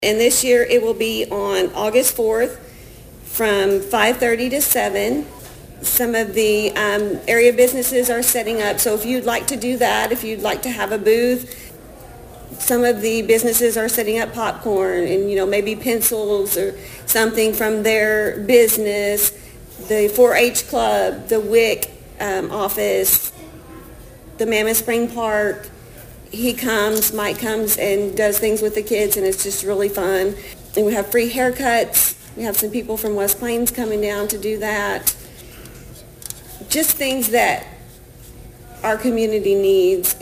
And this year it will be on August 4th from 5:30 to 7. Some of the area businesses are setting up, so if you'd like to do that, if you'd like to have a booth, some of the businesses are setting up popcorn and, maybe pencils or something from their business. The 4-H Club, the WIC office, the Mammoth Spring Park. Mike comes and does things with the kids, and it's just really fun. And we have free haircuts. We have some people from West Plains coming down to do that. Just things that our community needs.